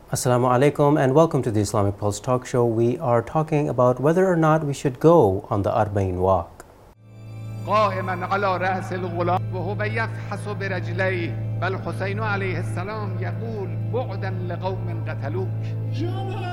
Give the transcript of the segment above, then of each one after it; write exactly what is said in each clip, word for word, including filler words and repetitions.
Assalamu alaikum and welcome to the Islamic Pulse Talk Show. We are talking about whether or not we should go on the Arba'in walk. قائما على رأس الغلام وهو يفحص برجليه بل حسين عليه السلام يقول بعدا لقوم قتلوك.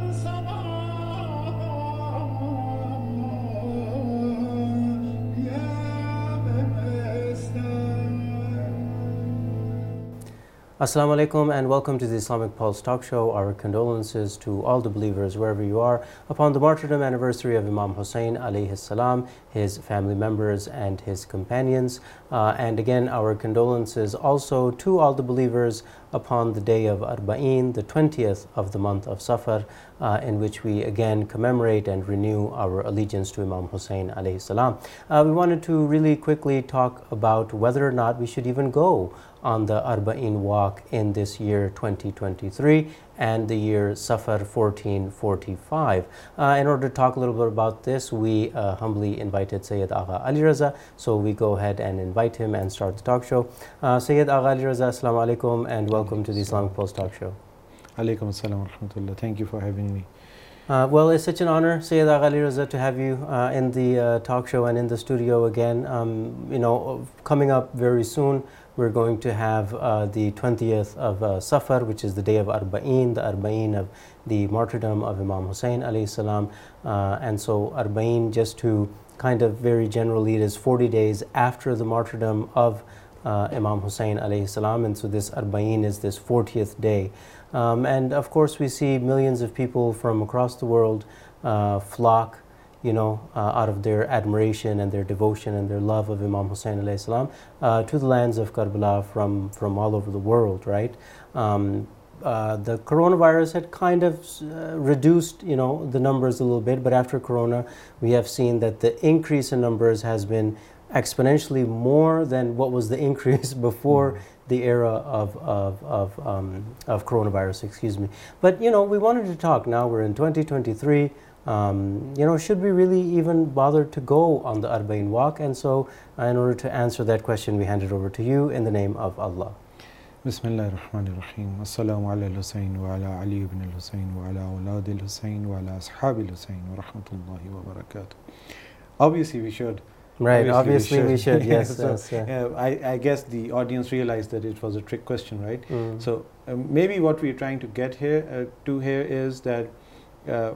Assalamu alaikum and welcome to the Islamic Pulse Talk Show. Our condolences to all the believers wherever you are upon the martyrdom anniversary of Imam Hussein alayhi salam, his family members and his companions. Uh, and again, our condolences also to all the believers upon the day of Arba'in, the twentieth of the month of Safar, uh, in which we again commemorate and renew our allegiance to Imam Hussein alayhi salam. Uh, we wanted to really quickly talk about whether or not we should even go on the Arba'in walk in this year twenty twenty-three and the year Safar fourteen forty-five. Uh, in order to talk a little bit about this, we uh, humbly invited Sayyid Agha Ali Raza. So we go ahead and invite him and start the talk show. Uh, Sayyid Agha Ali Raza, Assalamu alaikum and welcome to the Islamic Pulse Talk Show. Alaikum assalam wa rahmatullah. Thank you for having me. Uh, well, it's such an honor, Sayyid Agha Ali Raza, to have you uh, in the uh, talk show and in the studio again. Um, you know, coming up very soon, we're going to have uh, the twentieth of uh, Safar, which is the day of Arba'in, the Arba'in of the martyrdom of Imam Hussein alayhi salam. Uh, and so Arba'in, just to kind of very generally, it is forty days after the martyrdom of uh, Imam Hussein alayhi salam. And so this Arba'in is this fortieth day. Um, and of course, we see millions of people from across the world uh, flock, you know, uh, out of their admiration and their devotion and their love of Imam Hussein alayhi salam, uh, to the lands of Karbala from, from all over the world, right? Um, uh, the coronavirus had kind of uh, reduced, you know, the numbers a little bit, but after Corona, we have seen that the increase in numbers has been exponentially more than what was the increase before mm. the era of of of, um, of coronavirus, excuse me. But you know, we wanted to talk. Now we're in twenty twenty-three. Um, you know, should we really even bother to go on the Arba'in walk? And so, uh, in order to answer that question, we hand it over to you in the name of Allah. Bismillah ar-Rahman ar-Rahim. Assalamu ala al-Husayn wa ala Ali ibn al-Husayn wa ala awlad al-Husayn wa ala ashab al-Husayn wa rahmatullahi wa barakatuh. Obviously, we should. Right, obviously, obviously we should, we should. Yes. So, yes yeah. uh, I, I guess the audience realized that it was a trick question, right? Mm. So um, maybe what we're trying to get here uh, to here is that uh,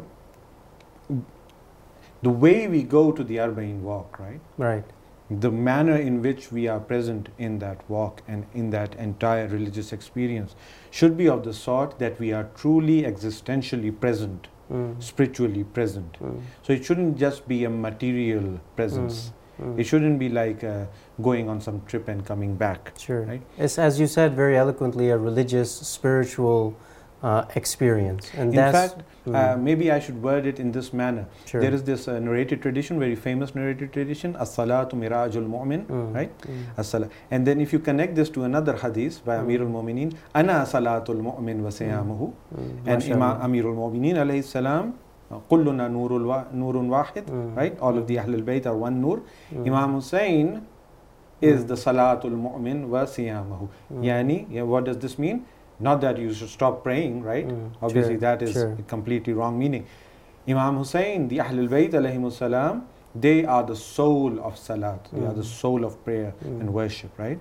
the way we go to the Arba'in walk, right? Right. The manner in which we are present in that walk and in that entire religious experience should be of the sort that we are truly existentially present, mm. spiritually present. Mm. So it shouldn't just be a material presence. Mm. Mm. It shouldn't be like uh, going on some trip and coming back. Sure. Right? It's, as you said very eloquently, a religious, spiritual uh, experience. And in that's, fact, mm. uh, maybe I should word it in this manner. Sure. There is this uh, narrated tradition, very famous narrated tradition, As-salatu mirajul mu'min, mm. right? Mm. As-salat. And then if you connect this to another hadith by mm. Amirul Mu'mineen, Ana salatul mu'min wa siyamuhu, mm. and Imam Amirul Mu'mineen alayhi salam, Kulluna nurul wa, nurun wahid, mm. right? All of the Ahlul Bayt are one nur. Mm. Imam Hussein is mm. the salatul mu'min wa siyamahu. Mm. Yani, yeah, what does this mean? Not that you should stop praying, right? Mm. Obviously, sure. that is sure. a completely wrong meaning. Imam Hussein, the Ahlul Bayt alayhimus salam, they are the soul of salat. They mm. are the soul of prayer mm. and worship, right?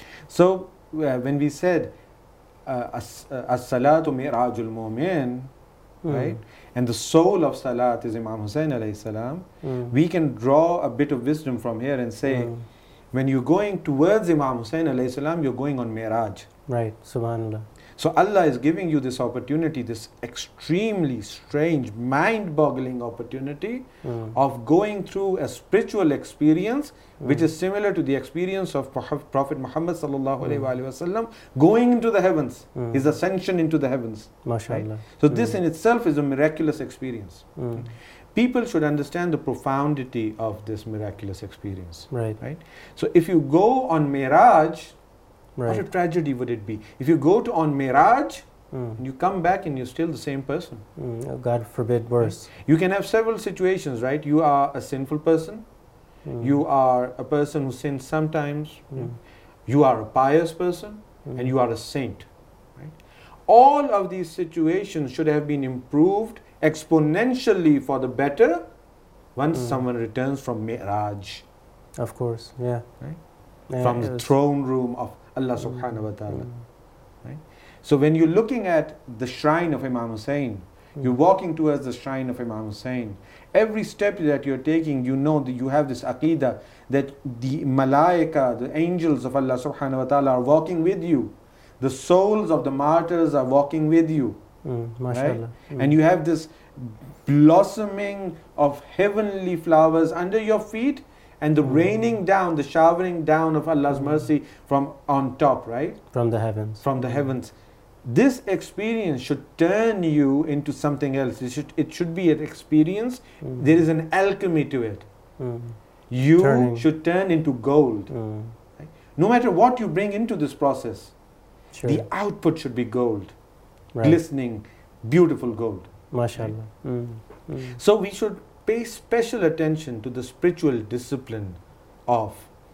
So, uh, when we said uh, as-salatu mirajul mu'min, Mm. right? And the soul of salat is Imam Hussein alayhi salam. Mm. We can draw a bit of wisdom from here and say, mm. when you're going towards Imam Hussein alayhi salam, you're going on Miraj. Right, subhanallah. So Allah is giving you this opportunity, this extremely strange, mind-boggling opportunity mm. of going through a spiritual experience, mm. which is similar to the experience of Prophet Muhammad sallallahu alaihi wasallam going into the heavens, mm. his ascension into the heavens. MashaAllah. Right? So mm. this in itself is a miraculous experience. Mm. People should understand the profundity of this miraculous experience. Right. Right. So if you go on Miraj, right. what a tragedy would it be? If you go to on Miraj, mm. you come back and you're still the same person. Mm. Oh, God forbid worse. Right? You can have several situations, right? You are a sinful person. Mm. You are a person who sins sometimes. Mm. You are a pious person, mm. and you are a saint. Right? all of these situations should have been improved exponentially for the better once mm. someone returns from Mi'raj. Of course, yeah. Right? yeah from the throne room of Allah subhanahu wa ta'ala. Mm. Right? So when you're looking at the shrine of Imam Hussein, mm. you're walking towards the shrine of Imam Hussein, every step that you're taking, you know that you have this aqidah that the malaika, the angels of Allah subhanahu wa ta'ala are walking with you. The souls of the martyrs are walking with you. Mm, right? mm. And you have this blossoming of heavenly flowers under your feet and the mm. raining down, the showering down of Allah's mm. mercy from on top, right? From the heavens. From the heavens. This experience should turn you into something else. It should, it should be an experience. Mm. There is an alchemy to it. Mm. You Turning. should turn into gold. Mm. Right? No matter what you bring into this process, sure. the output should be gold. Right. Glistening, beautiful gold. MashaAllah. Mm. Mm. So we should pay special attention to the spiritual discipline of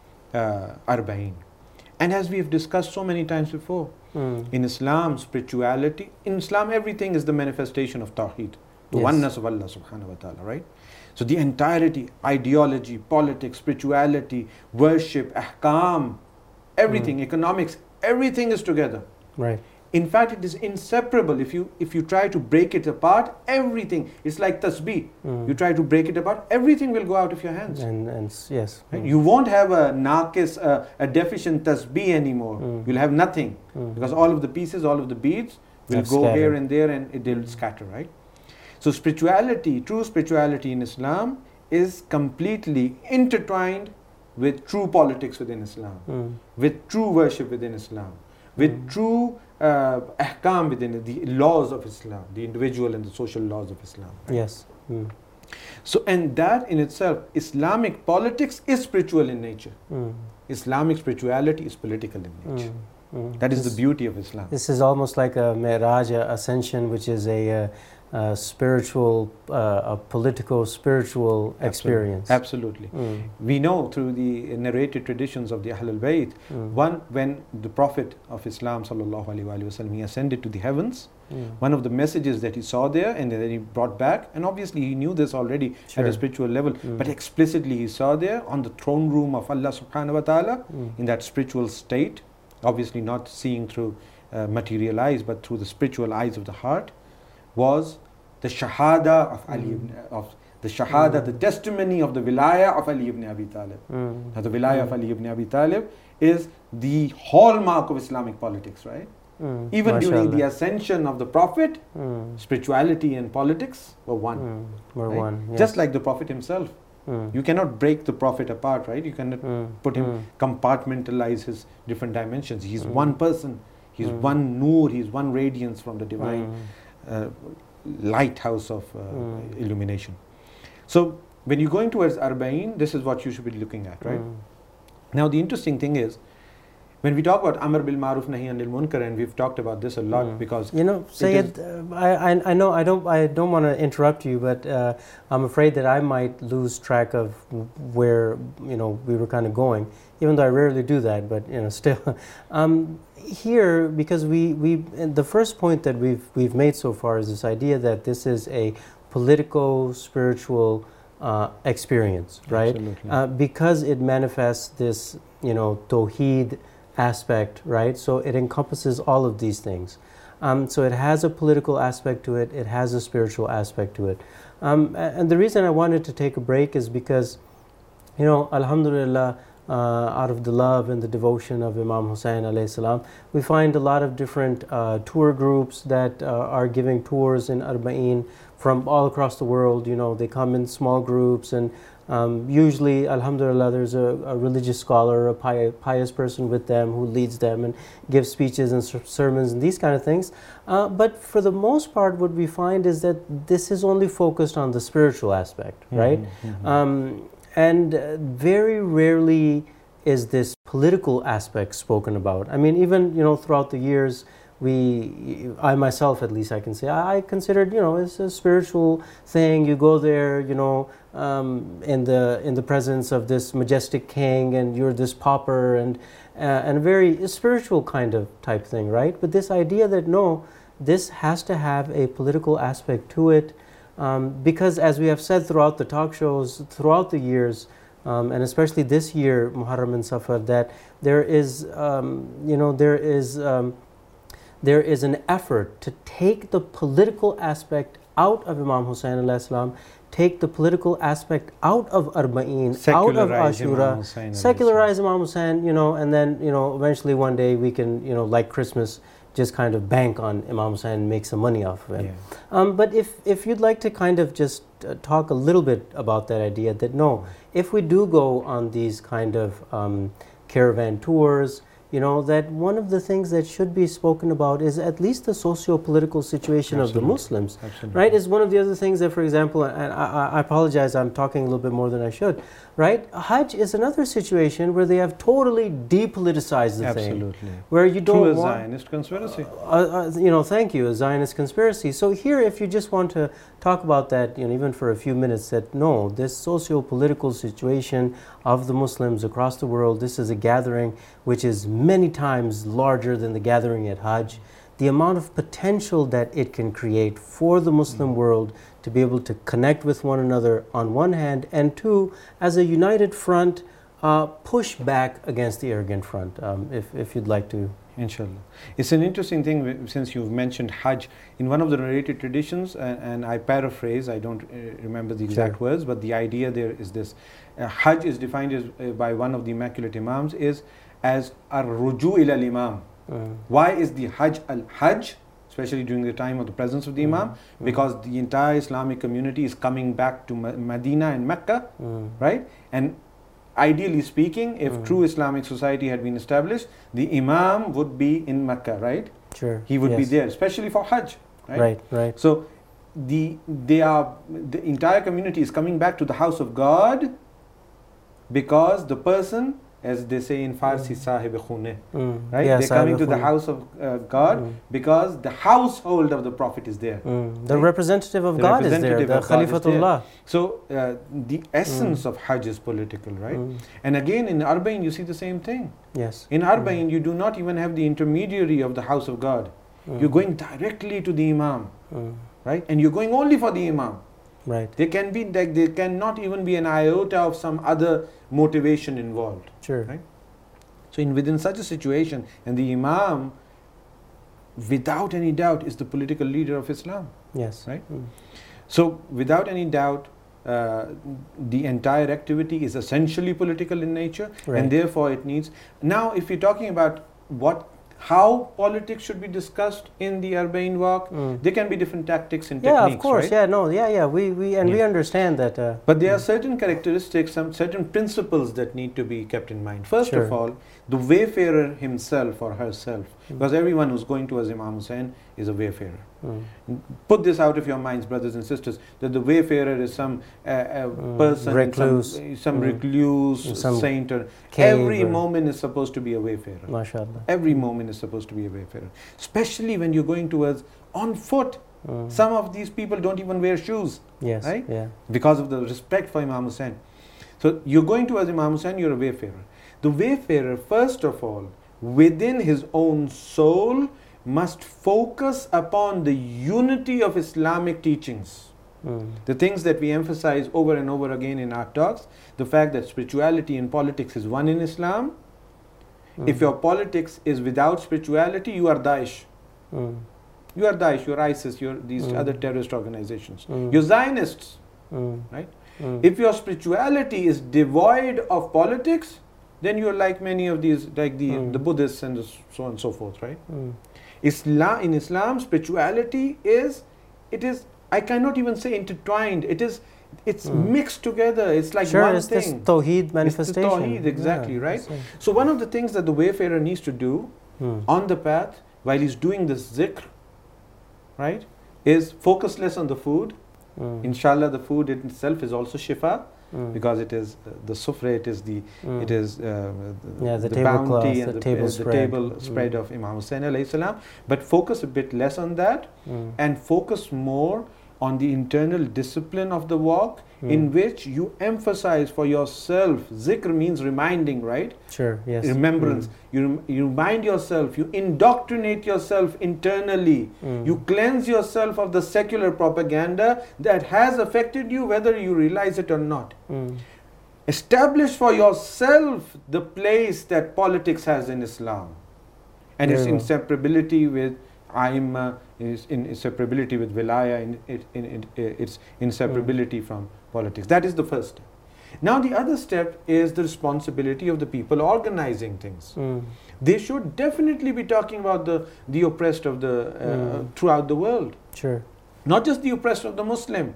uh, Arba'in. And as we have discussed so many times before, mm. in Islam, spirituality, in Islam everything is the manifestation of Tawheed, the yes. oneness of Allah subhanahu wa ta'ala, right? So the entirety, ideology, politics, spirituality, worship, ahkam, everything, mm. economics, everything is together. Right. In fact, it is inseparable. If you if you try to break it apart, everything, it's like tasbih. Mm. You try to break it apart, everything will go out of your hands. And, and yes. Right? Mm. You won't have a naqis, a, a deficient tasbih anymore. Mm. You'll have nothing. Mm. Because all of the pieces, all of the beads will That's go scattered. here and there and it will scatter, right? So spirituality, true spirituality in Islam is completely intertwined with true politics within Islam, mm. with true worship within Islam, with mm. true uh, ahkam within it, the laws of Islam, the individual and the social laws of Islam. Right? Yes. Mm. So, and that in itself, Islamic politics is spiritual in nature. Mm. Islamic spirituality is political in nature. Mm. Mm. That is this, the beauty of Islam. This is almost like a Mi'raj, a ascension, which is a uh, Uh, spiritual, uh, a political, spiritual Absolutely. experience. Absolutely. Mm. We know through the narrated traditions of the Ahlul Bayt, mm. one, when the Prophet of Islam sallallahu alaihi wasallam, he ascended to the heavens, mm. one of the messages that he saw there and then he brought back, and obviously he knew this already sure. at a spiritual level, mm. but explicitly he saw there on the throne room of Allah subhanahu wa ta'ala, mm. in that spiritual state, obviously not seeing through uh, material eyes, but through the spiritual eyes of the heart, was the shahada of mm. Ali ibn, of the shahada, mm. the testimony of the wilaya of Ali ibn Abi Talib. Mm. Now the wilaya mm. of Ali ibn Abi Talib is the hallmark of Islamic politics, right? Mm. Even Mashallah. During the ascension of the Prophet, mm. spirituality and politics were one. Mm. Were right? one. Yes. Just like the Prophet himself. Mm. You cannot break the Prophet apart, right? You cannot mm. put him, mm. compartmentalize his different dimensions. He's mm. one person. He's mm. one noor. He's one radiance from the divine. Mm. Uh, lighthouse of uh, mm. illumination. So when you're going towards Arba'in, this is what you should be looking at, right? Mm. Now the interesting thing is, when we talk about Amr bil Maruf Nahi Anil Munkar, and we've talked about this a lot mm. because you know, Sayyid, uh, I, I I know I don't I don't want to interrupt you, but uh, I'm afraid that I might lose track of where you know we were kind of going, even though I rarely do that. But you know, still, um, here because we we the first point that we've we've made so far is this idea that this is a political spiritual uh, experience, right? Absolutely. Uh, because it manifests this you know tawheed aspect, right? So it encompasses all of these things. Um, so it has a political aspect to it, it has a spiritual aspect to it. Um, and the reason I wanted to take a break is because, you know, alhamdulillah, uh, out of the love and the devotion of Imam Hussein alayhi salam, we find a lot of different uh, tour groups that uh, are giving tours in Arba'in from all across the world. You know, they come in small groups, and Um, usually, alhamdulillah, there's a, a religious scholar, a pious, pious person with them who leads them and gives speeches and sermons and these kind of things. Uh, but for the most part, what we find is that this is only focused on the spiritual aspect, right? Mm-hmm. Um, and uh, very rarely is this political aspect spoken about. I mean, even, you know, throughout the years, we, I myself at least I can say, I considered, you know, it's a spiritual thing. You go there, you know, um, in the in the presence of this majestic king, and you're this pauper, and uh, and a very spiritual kind of type thing, right? But this idea that no, this has to have a political aspect to it, um, because as we have said throughout the talk shows, throughout the years, um, and especially this year, Muharram and Safar, that there is, um, you know, there is, um, there is an effort to take the political aspect out of Imam Hussain alayhi salam, take the political aspect out of Arba'een, out of Ashura, secularize Imam Hussain, you know, and then, you know, eventually one day we can, you know, like Christmas, just kind of bank on Imam Hussain and make some money off of him. Yeah. Um, but if, if you'd like to kind of just uh, talk a little bit about that idea, that no, if we do go on these kind of um, caravan tours, you know, that one of the things that should be spoken about is at least the socio-political situation Absolutely. Of the Muslims, Absolutely. Right? Is one of the other things that, for example, and I, I apologize, I'm talking a little bit more than I should, right? Hajj is another situation where they have totally depoliticized the Absolutely. Thing. Where you don't Through a want, Zionist conspiracy. Uh, uh, you know, thank you, a Zionist conspiracy. So here, if you just want to talk about that, you know, even for a few minutes, that no, this socio-political situation of the Muslims across the world, this is a gathering which is many times larger than the gathering at Hajj. The amount of potential that it can create for the Muslim mm-hmm. world to be able to connect with one another on one hand, and two, as a united front, uh, push back against the arrogant front, um, if, if you'd like to. Inshallah. It's an interesting thing, since you've mentioned Hajj. In one of the narrated traditions, and, and I paraphrase, I don't uh, remember the exact sure. words, but the idea there is this. Uh, Hajj is defined as, uh, by one of the Immaculate Imams is as ar-ruju ila al-imam. Mm. Why is the Hajj al-Hajj, especially during the time of the presence of the mm. Imam? Mm. Because the entire Islamic community is coming back to Ma- Medina and Mecca, mm. right? And ideally speaking, if mm. true Islamic society had been established, the Imam would be in Mecca, right? Sure. He would yes. be there, especially for Hajj, right? Right, right. So the they are the entire community is coming back to the house of God because the person, as they say in Farsi, Sahib Khune, mm. right? Yeah, They're coming to the house of uh, God mm. because the household of the Prophet is there. Mm. The right? representative of the God representative is there, the Khalifatullah. So uh, the essence mm. of Hajj is political, right? Mm. And again, in Arba'in, you see the same thing. Yes. In Arba'in, mm. you do not even have the intermediary of the house of God. Mm. You're going directly to the Imam, mm. right? And you're going only for the Imam. Right. There can be, like, there cannot even be an iota of some other motivation involved. Sure. Right? So in within such a situation, and the Imam, without any doubt, is the political leader of Islam. Yes. Right? Mm. So without any doubt, uh, the entire activity is essentially political in nature, right. and therefore it needs. Now, if you're talking about what, how politics should be discussed in the Arba'in walk, mm. there can be different tactics and yeah, techniques. Yeah, of course. Right? Yeah, no, yeah, yeah. We we and yeah. we understand that. Uh, but there mm. are certain characteristics, some certain principles that need to be kept in mind. First sure. of all, the wayfarer himself or herself, mm. because everyone who's going towards Imam Hussain is a wayfarer. Mm. Put this out of your minds, brothers and sisters, that the wayfarer is some uh, uh, mm. person, recluse. some, some mm. recluse, some saint, or every or moment is supposed to be a wayfarer. MashaAllah. Every moment is supposed to be a wayfarer. Especially when you're going towards on foot. Mm. Some of these people don't even wear shoes. Yes. Right? Yeah. Because of the respect for Imam Hussain. So you're going towards Imam Hussain, you're a wayfarer. The wayfarer, first of all, within his own soul, must focus upon the unity of Islamic teachings. Mm. The things that we emphasize over and over again in our talks, the fact that spirituality and politics is one in Islam. Mm. If your politics is without spirituality, you are Daesh. Mm. You are Daesh, you're ISIS, you're these mm. other terrorist organizations. Mm. You're Zionists, mm. right? Mm. If your spirituality is devoid of politics, then you're like many of these, like the, mm. the Buddhists and the so on and so forth, right? Mm. Islam, in Islam, spirituality is, it is, I cannot even say intertwined, it is, it's mm. mixed together, it's like sure, one it's thing. This Tawheed manifestation. It's the Tawheed, exactly, yeah, right? So one of the things that the wayfarer needs to do mm. on the path, while he's doing this zikr, right, is focus less on the food. Mm. Inshallah, the food in itself is also shifa. Mm. Because it is uh, the sufra, it is the mm. it is uh, the, yeah, the, the table bounty cloth, and the, the, table uh, spread, the table mm. spread of Imam Hussain alayhi salam. But focus a bit less on that mm. and focus more on the internal discipline of the walk, Mm. in which you emphasize for yourself. Zikr means reminding, right? Sure, yes. Remembrance. Mm. You, rem- you remind yourself, you indoctrinate yourself internally. Mm. You cleanse yourself of the secular propaganda that has affected you, whether you realize it or not. Mm. Establish for yourself the place that politics has in Islam and its Very well. inseparability with Aimma, its in inseparability with Wilaya, in, in, in, in, its inseparability Mm. from politics. That is the first step. Now the other step is the responsibility of the people organizing things. Mm. They should definitely be talking about the, the oppressed of the uh, Mm. throughout the world. Sure. Not just the oppressed of the Muslim.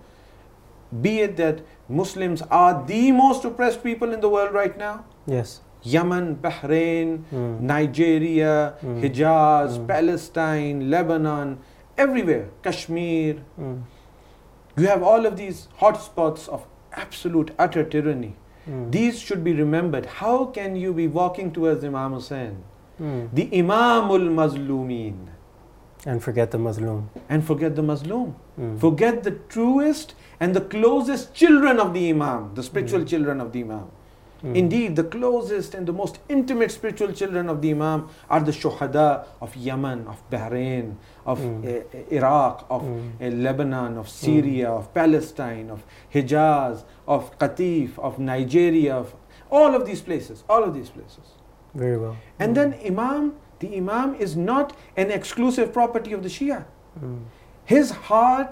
Be it that Muslims are the most oppressed people in the world right now. Yes. Yemen, Bahrain, Mm. Nigeria, Mm. Hijaz, Mm. Palestine, Lebanon, everywhere, Kashmir. Mm. You have all of these hotspots of absolute utter tyranny. Mm. These should be remembered. How can you be walking towards Imam Hussain, Mm. the Imamul Mazlumeen, And forget the Muslim. and forget the Mazlum? Mm. Forget the truest and the closest children of the Imam, the spiritual Mm. children of the Imam. Mm. Indeed, the closest and the most intimate spiritual children of the Imam are the Shuhada of Yemen, of Bahrain, of Mm. uh, Iraq, of Mm. uh, Lebanon, of Syria, of Palestine, of Hijaz, of Qatif, of Nigeria, of all of these places, all of these places. Very well. And Mm. then Imam, the Imam is not an exclusive property of the Shia. Mm. His heart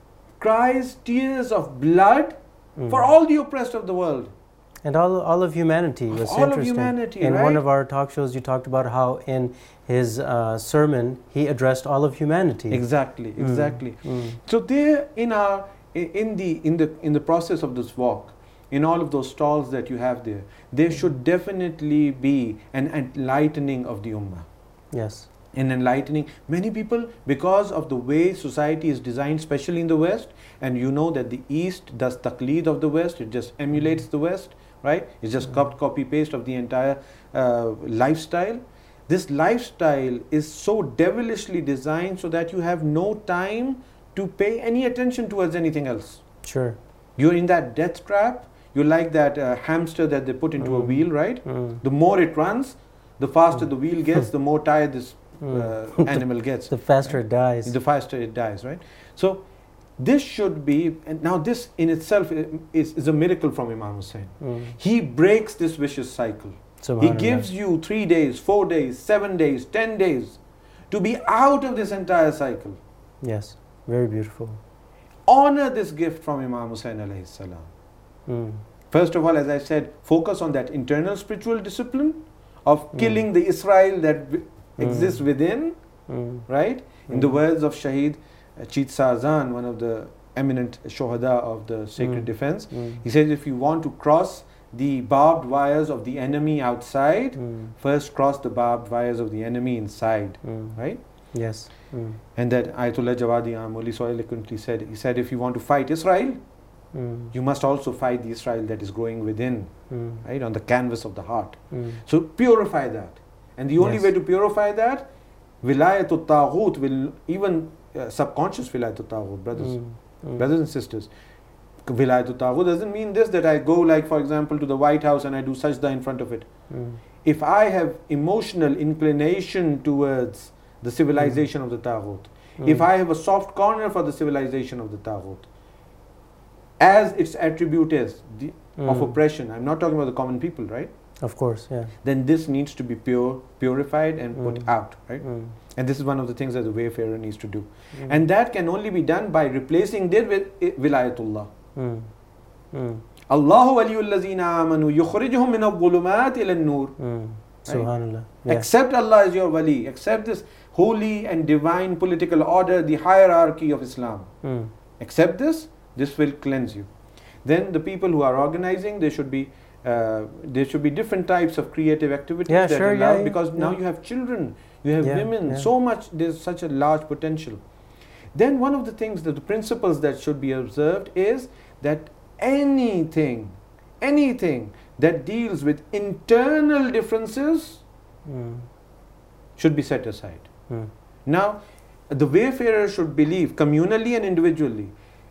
cries tears of blood Mm. for all the oppressed of the world. And all, all of humanity Of was all of interesting. humanity, in right? one of our talk shows, you talked about how in his uh, sermon he addressed all of humanity. Exactly, Mm. exactly. Mm. So there, in our, in the in the in the process of this walk, in all of those stalls that you have there, there should definitely be an enlightening of the ummah. Yes. An enlightening. Many people, because of the way society is designed, especially in the West, and you know that the East does taqleed of the West, it just emulates the West, right? It's just cop- copy paste of the entire uh, lifestyle. This lifestyle is so devilishly designed so that you have no time to pay any attention towards anything else. Sure. You're in that death trap. You're like that uh, hamster that they put into a Mm. wheel, right? Mm. The more it runs, the faster the wheel gets, the more tired this Mm. uh, animal gets. The faster it dies. The faster it dies, right? So this should be, and now this in itself i- is, is a miracle from Imam Hussain. Mm. He breaks this vicious cycle. He Subhanallah. gives you three days, four days, seven days, ten days to be out of this entire cycle. Yes. Very beautiful. Honor this gift from Imam Hussain alayhi salam. Mm. First of all, as I said, focus on that internal spiritual discipline of Mm. killing the Israel that w- Mm. exists within, Mm. right? In the Mm. words of Shaheed uh, Cheet Sazan, one of the eminent shuhada of the sacred Mm. defense, Mm. he says if you want to cross the barbed wires of the enemy outside, Mm. first cross the barbed wires of the enemy inside, Mm. right? Yes. Mm. And that Ayatollah Jawadi Amoli so eloquently said, he said if you want to fight Israel, Mm. you must also fight the Israel that is growing within, Mm. right, on the canvas of the heart. Mm. So purify that. And the only Yes. way to purify that, Wilayatul Taghut will, even uh, subconscious Wilayatul Taghut, brothers, Mm. Mm. brothers and sisters. Wilayatul Taghut doesn't mean this, that I go, like for example, to the White House and I do sajda in front of it. Mm. If I have emotional inclination towards the civilization of the Taghut, if Mm. I have a soft corner for the civilization of the Taghut, as its attribute is the, of Mm. oppression, I'm not talking about the common people, right? Of course, yeah. Then this needs to be pure, purified and put Mm. out, right? Mm. And this is one of the things that the wayfarer needs to do. Mm. And that can only be done by replacing it with i- Wilayatullah. Mm. Mm. Allahu waliyul lazina amanu yukhrijuhum min al-dhulumat ila an-nur. Mm. Right. Subhanallah. Yeah. Accept Allah as your wali. Accept this holy and divine political order, the hierarchy of Islam. Mm. Accept this, this will cleanse you. Then the people who are organizing, there should be uh, there should be different types of creative activities Yeah, that sure, allow, yeah, yeah, because now yeah. you have children, you have Yeah, women, yeah. so much, there's such a large potential. Then one of the things, that the principles that should be observed is that anything, anything that deals with internal differences Mm. should be set aside. Mm. Now, the wayfarer should believe communally and individually.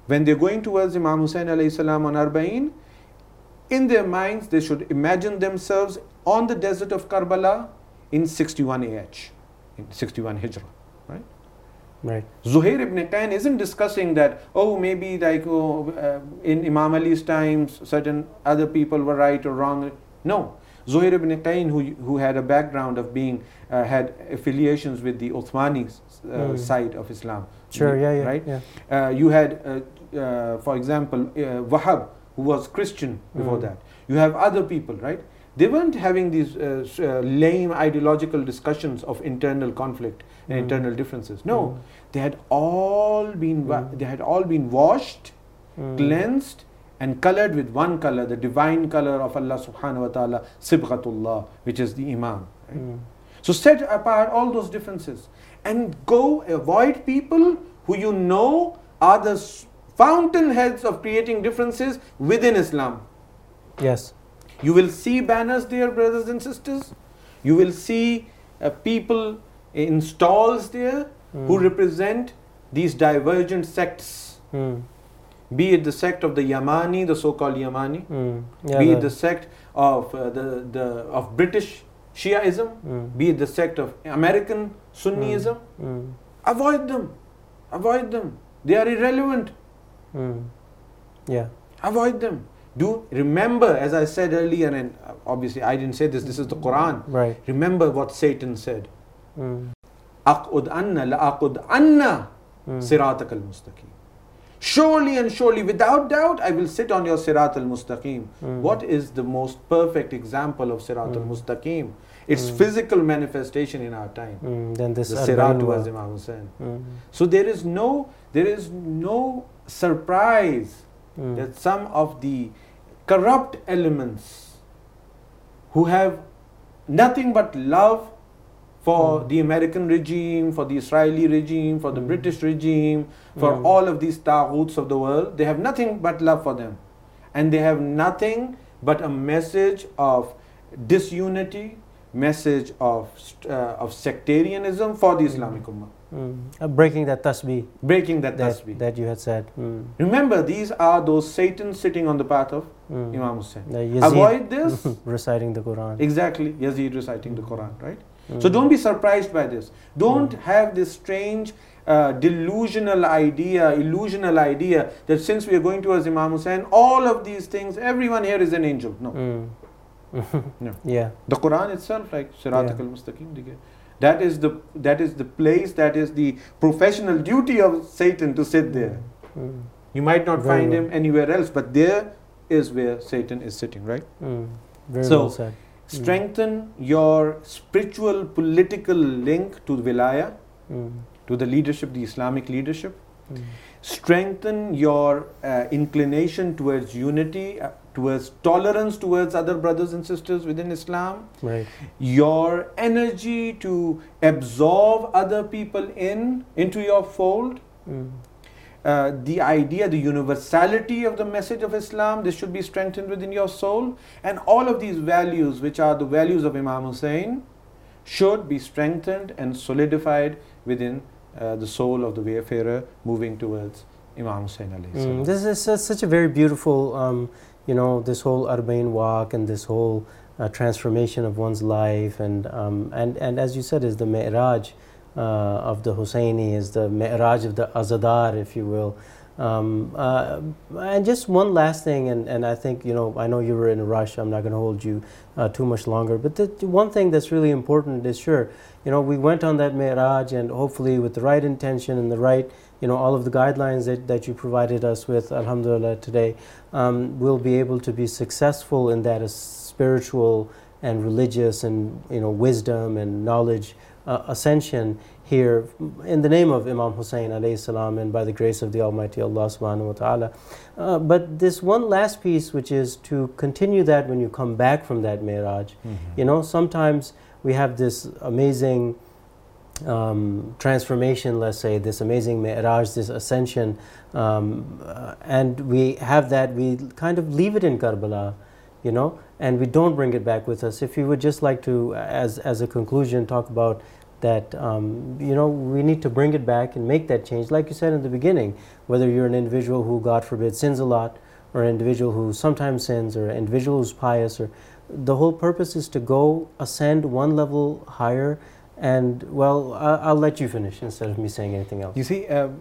when they're going towards Imam Hussain alayhi salam on Arba'in, in their minds they should imagine themselves on the desert of Karbala in sixty-one A H, in sixty-one Hijrah, right? Right. Zuhair ibn Qayn isn't discussing that, oh, maybe like oh, uh, in Imam Ali's times certain other people were right or wrong. No. Zuhair ibn Qayn, who, who had a background of being, uh, had affiliations with the Uthmani uh, mm. side of Islam. Sure, the, yeah, yeah. Right? Yeah. Uh, you had, uh, uh, for example, uh, Wahab, who was Christian before mm. that. You have other people, right? They weren't having these uh, uh, lame ideological discussions of internal conflict and mm. internal differences. No, mm. they had all been wa- mm. they had all been washed, mm. cleansed, and colored with one color, the divine color of Allah subhanahu wa ta'ala, Sibghatullah, which is the Imam. Right? Mm. So set apart all those differences and go avoid people who you know are the fountainheads of creating differences within Islam. Yes. You will see banners there, brothers and sisters. You will see uh, people in stalls there mm. who represent these divergent sects. Mm. Be it the sect of the Yamani, the so-called Yamani. Mm. Yeah, be it the sect of uh, the, the of British Shiaism. Mm. Be it the sect of American Sunniism. Mm. Mm. Avoid them. Avoid them. They are irrelevant. Mm. Yeah. Avoid them. Do remember, as I said earlier, and obviously I didn't say this, this is the Quran. Right. Remember what Satan said. Aqud anna la aqud anna siratak al-mustaqim. Surely and surely, without doubt, I will sit on your sirat al-mustaqim. Mm. What is the most perfect example of sirat mm. al-mustaqim? Its mm. physical manifestation in our time. Mm. Then this the sirat was Imam Hussain. Mm. So there is no, there is no surprise Mm. that some of the corrupt elements who have nothing but love for mm. the American regime, for the Israeli regime, for the mm. British regime, for mm. all of these taghuts of the world, they have nothing but love for them. And they have nothing but a message of disunity, message of, uh, of sectarianism for the Islamic mm. Ummah. Mm. Uh, breaking that tasbih. Breaking that, that tasbih. That you had said. Mm. Remember, these are those Satans sitting on the path of mm. Imam Hussain. Yazid Avoid this. Reciting the Quran. Exactly. Yazid reciting the Quran, right? Mm. So don't be surprised by this. Don't mm. have this strange uh, delusional idea, illusional idea that since we are going towards Imam Hussain, all of these things, everyone here is an angel. No. Mm. no. Yeah. The Quran itself, like Siratak yeah. al-Mustaqim, that is the that is the place, that is the professional duty of Satan to sit there. Mm. You might not Very find well. him anywhere else, but there is where Satan is sitting, right? Mm. Very so, well said. Strengthen mm. your spiritual, political link to Wilaya, mm. to the leadership, the Islamic leadership. Mm. Strengthen your uh, inclination towards unity, uh, towards tolerance towards other brothers and sisters within Islam. Right. Your energy to absorb other people in into your fold. Mm. Uh, the idea, the universality of the message of Islam, this should be strengthened within your soul. And all of these values, which are the values of Imam Hussain, should be strengthened and solidified within uh, the soul of the wayfarer moving towards Imam Hussain alayhi salam. Mm, this is uh, such a very beautiful, um, you know, this whole Arba'in walk and this whole uh, transformation of one's life. And, um, and, and as you said, is the Mi'raj Uh, of the Hussaini, is the Mi'raj of the Azadar, if you will. Um, uh, and just one last thing, and, and I think, you know, I know you were in a rush, I'm not going to hold you uh, too much longer, but the, the one thing that's really important is, sure, you know, we went on that Mi'raj, and hopefully with the right intention and the right, you know, all of the guidelines that, that you provided us with, alhamdulillah, today, um, we'll be able to be successful in that as spiritual and religious and, you know, wisdom and knowledge Uh, ascension here in the name of Imam Hussain alayhi salam, and by the grace of the Almighty Allah subhanahu wa ta'ala. Uh, but this one last piece, which is to continue that when you come back from that Mi'raj. Mm-hmm. You know, sometimes we have this amazing um, transformation, let's say, this amazing Mi'raj, this ascension, um, uh, and we have that, we kind of leave it in Karbala, you know, and we don't bring it back with us. If you would just like to, as as a conclusion, talk about that um, you know, we need to bring it back and make that change. Like you said in the beginning, whether you're an individual who, God forbid, sins a lot, or an individual who sometimes sins, or an individual who's pious, or the whole purpose is to go ascend one level higher. And well, I, I'll let you finish instead of me saying anything else. You see, uh,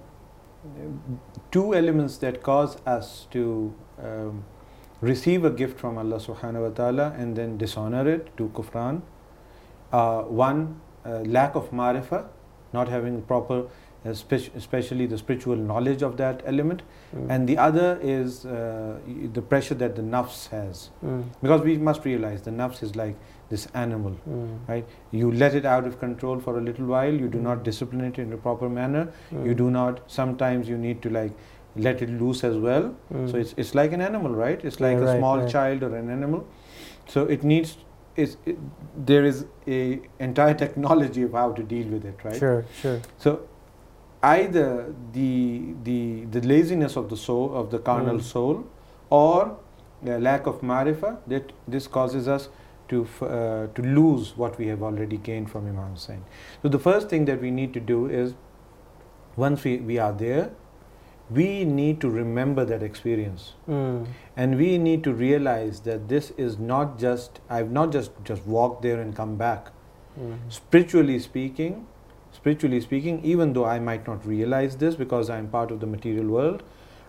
two elements that cause us to um, receive a gift from Allah subhanahu wa ta'ala and then dishonor it, to kufran. Uh, one, uh, lack of marifa, not having proper, uh, spe- especially the spiritual knowledge of that element. Mm. And the other is uh, the pressure that the nafs has. Mm. Because we must realize the nafs is like this animal, mm. right? You let it out of control for a little while, you do mm. not discipline it in a proper manner, mm. you do not, sometimes you need to like let it loose as well. Mm. So it's it's like an animal, right? It's like yeah, a right, small right. child or an animal. So it needs, it's, it, there is a entire technology of how to deal with it, right? Sure, sure. So either the the the laziness of the soul, of the carnal mm. soul, or the lack of marifa, that this causes us to uh, to lose what we have already gained from Imam Hussain. So the first thing that we need to do is, once we, we are there, we need to remember that experience. Mm. And we need to realize that this is not just, I've not just, just walked there and come back. Mm. Spiritually speaking, spiritually speaking, even though I might not realize this because I'm part of the material world,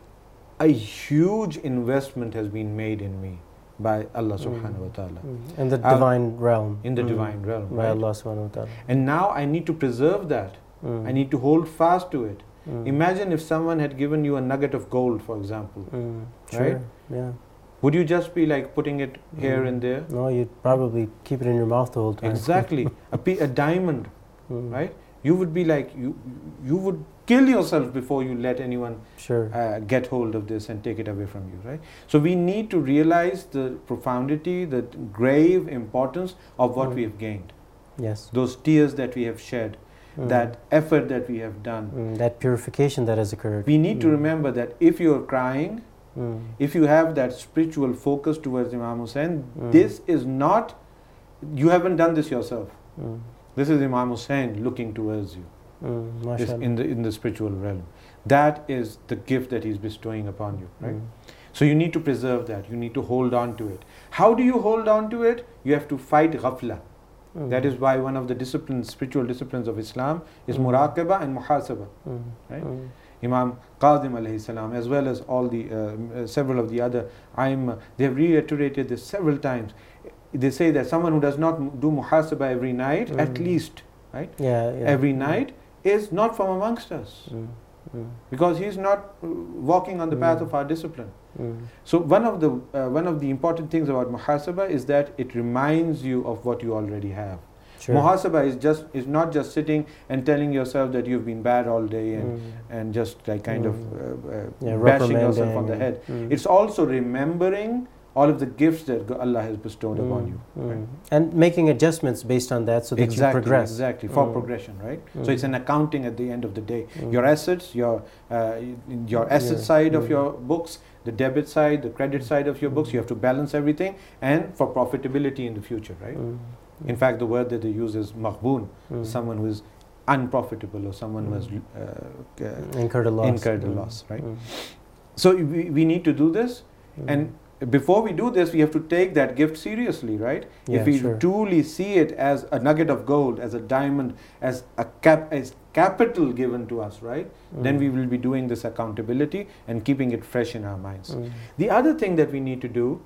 a huge investment has been made in me by Allah subhanahu mm. wa ta'ala. Mm. In the divine uh, realm. In the mm. divine realm. By right? Allah subhanahu wa ta'ala. And now I need to preserve that. Mm. I need to hold fast to it. Mm. Imagine if someone had given you a nugget of gold, for example. Mm. Sure. Right? Yeah. Would you just be like putting it mm. here and there? No, you'd probably keep it in your mouth the whole time. Exactly. a, p- a diamond, mm. right? You would be like, you you would kill yourself before you let anyone sure. uh, get hold of this and take it away from you, right? So we need to realize the profundity, the grave importance of what mm. we have gained. Yes. Those tears that we have shed, mm. that effort that we have done. Mm. That purification that has occurred. We need mm. to remember that if you are crying, mm. if you have that spiritual focus towards Imam Hussain, mm. this is not, you haven't done this yourself. Mm. This is Imam Hussain looking towards you mm, this in the in the spiritual realm. That is the gift that he's bestowing upon you, right? Mm. So you need to preserve that. You need to hold on to it. How do you hold on to it? You have to fight ghafla. Mm. That is why one of the disciplines, spiritual disciplines of Islam is mm. muraqabah and muhasabah, mm. right? Mm. Imam Qasim alayhi salam, as well as all the uh, several of the other Aimma, they have reiterated this several times. They say that someone who does not do muhasabah every night, mm. at least, right? Yeah, yeah. Every night mm. is not from amongst us. Mm. Mm. Because he is not uh, walking on the mm. path of our discipline. Mm. So one of the uh, one of the important things about muhasabah is that it reminds you of what you already have. Sure. Muhasabah is just is not just sitting and telling yourself that you've been bad all day and mm. and just like kind mm. of uh, uh, yeah, bashing yourself on the head. Mm. It's also remembering all of the gifts that Allah has bestowed mm. upon you. Mm. Right? And making adjustments based on that so that exactly, you progress. Exactly, for mm. progression, right? Mm. So it's an accounting at the end of the day. Mm. Your assets, your uh, your asset yeah. side mm. of your books, the debit side, the credit side of your mm. books, you have to balance everything, and for profitability in the future, right? Mm. In fact, the word that they use is maghboon, mm. someone who is unprofitable or someone mm. who has uh, uh, incurred a loss, incurred a mm. loss, right? Mm. So we, we need to do this, mm. and before we do this, we have to take that gift seriously, right? Yeah, if we sure. truly see it as a nugget of gold, as a diamond, as a cap, as capital given to us, right? Mm. Then we will be doing this accountability and keeping it fresh in our minds. Mm. The other thing that we need to do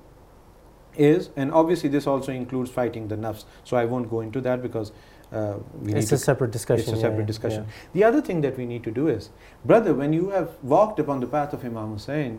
is, and obviously this also includes fighting the nafs, so I won't go into that because uh, we it's need a separate discussion. It's a separate yeah, discussion. Yeah. The other thing that we need to do is, brother, when you have walked upon the path of Imam Hussain,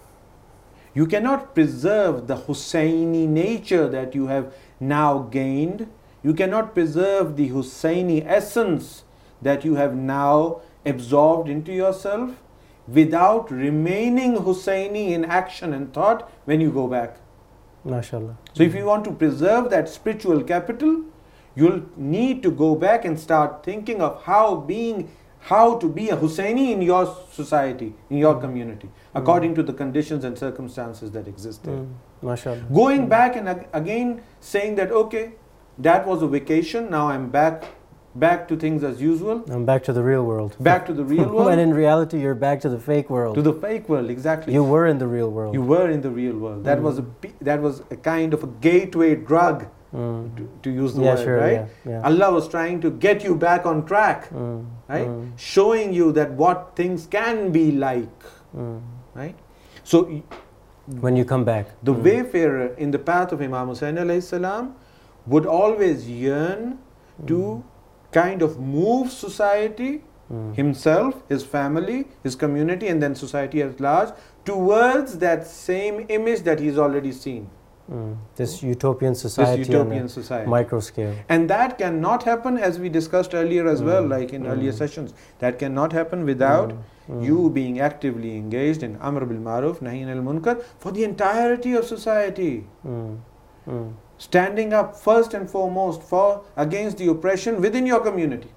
you cannot preserve the Hussaini nature that you have now gained. You cannot preserve the Hussaini essence that you have now absorbed into yourself without remaining Hussaini in action and thought when you go back. MashaAllah. So if you want to preserve that spiritual capital, you'll need to go back and start thinking of how being how to be a Hussaini in your society, in your mm. community, according mm. to the conditions and circumstances that exist there. Mm. MashaAllah. Going mm. back and ag- again saying that, okay, that was a vacation, now I'm back back to things as usual. And back to the real world. Back to the real world. When in reality, you're back to the fake world. To the fake world, exactly. You were in the real world. You were in the real world. That Mm. was a p- that was a kind of a gateway drug, Mm. to, to use the Yeah, word, sure, right? yeah, yeah. Allah was trying to get you back on track, Mm. right? Mm. Showing you that what things can be like, Mm. right? So y- When you come back. the Mm. wayfarer in the path of Imam Hussain alayhi salam would always yearn to kind of move society, Mm. himself, his family, his community, and then society at large towards that same image that he's already seen. Mm. This utopian society This utopian on a society. micro scale. And that cannot happen, as we discussed earlier as well, like in earlier sessions. That cannot happen without Mm. you being actively engaged in Amr bil Maruf, Nahi anil Munkar for the entirety of society. Mm. Mm. Standing up first and foremost for against the oppression within your community.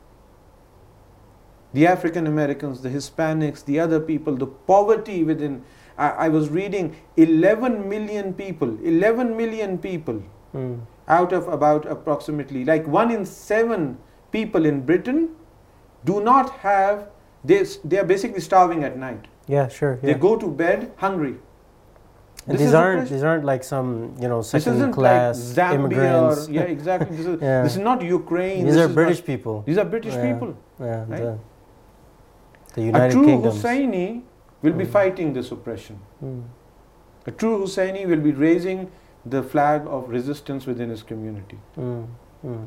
The African Americans, the Hispanics, the other people, the poverty within. I, I was reading eleven million people, eleven million people Mm. out of about approximately like one in seven people in Britain do not have, they, they are basically starving at night. Yeah, sure. They Yeah. go to bed hungry. And This these is aren't oppression. these aren't like some you know This second isn't class like Zambia immigrants. or, yeah, exactly. This is, Yeah. this is not Ukraine. These this are is British not- people. These are British Yeah. people. Yeah, right? the, the A United true Kingdoms. Husseini will be Mm. fighting this oppression. Mm. A true Husseini will be raising the flag of resistance within his community. Mm. Mm.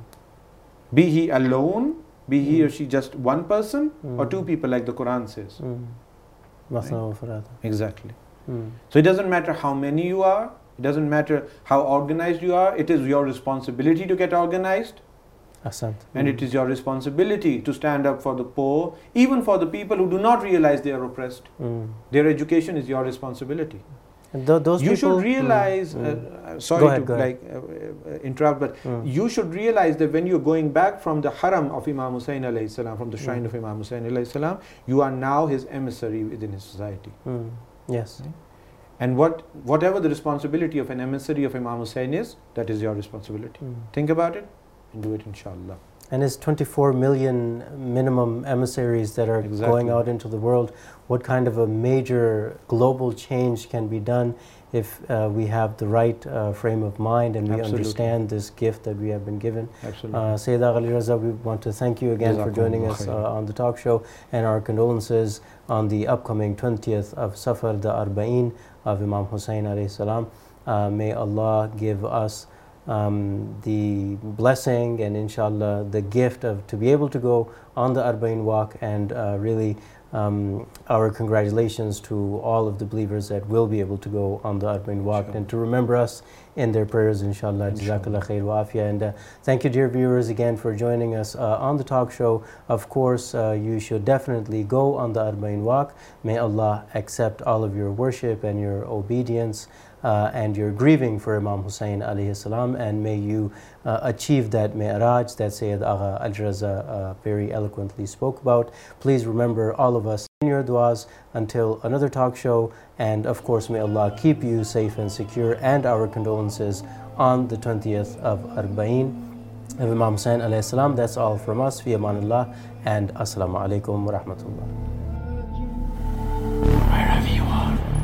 Be he alone, be he Mm. or she just one person or Mm. two people, like the Quran says. Mm. Masna wa farada. Exactly. Mm. So it doesn't matter how many you are, it doesn't matter how organized you are, it is your responsibility to get organized, Ahsant. and Mm. it is your responsibility to stand up for the poor, even for the people who do not realize they are oppressed. Mm. Their education is your responsibility. And th- those You people, should realize, Mm. uh, Mm. uh, sorry Go ahead, to go ahead. like uh, uh, interrupt, but Mm. you should realize that when you're going back from the haram of Imam Hussain alayhi salam, from the shrine Mm. of Imam Hussain alayhi salam, you are now his emissary within his society. Mm. Yes. And what whatever the responsibility of an emissary of Imam Hussain is, that is your responsibility. Mm. Think about it and do it, inshallah. And his twenty-four million minimum emissaries that are Exactly. going out into the world, what kind of a major global change can be done if uh, we have the right uh, frame of mind and we Absolutely. understand this gift that we have been given. Absolutely. Uh, Sayyida Ghali Raza, we want to thank you again for joining Jazakumullah us uh, khairan. on the talk show, and our condolences on the upcoming twentieth of Safar, the Arba'een of Imam Hussain alayhi salam. Uh, may Allah give us um, the blessing and inshallah the gift of to be able to go on the Arba'een walk, and uh, really um, our congratulations to all of the believers that will be able to go on the Arba'een walk, Inshallah. and to remember us in their prayers, inshallah. Inshallah. Jazakallah khair wa afia. And uh, thank you, dear viewers, again for joining us uh, on the talk show. Of course, uh, you should definitely go on the Arba'een walk. May Allah accept all of your worship and your obedience uh, and your grieving for Imam Hussain alayhi salam, and may you uh, achieve that mi'raj that Sayyid Agha Al-Raza uh, very eloquently spoke about. Please remember all of us in your du'as until another talk show, and of course may Allah keep you safe and secure, and our condolences on the twentieth of Arba'een of Imam Hussain alayhi salam. That's all from us. Fi amanillah, and assalamu alaikum wa rahmatullah. Wherever you are.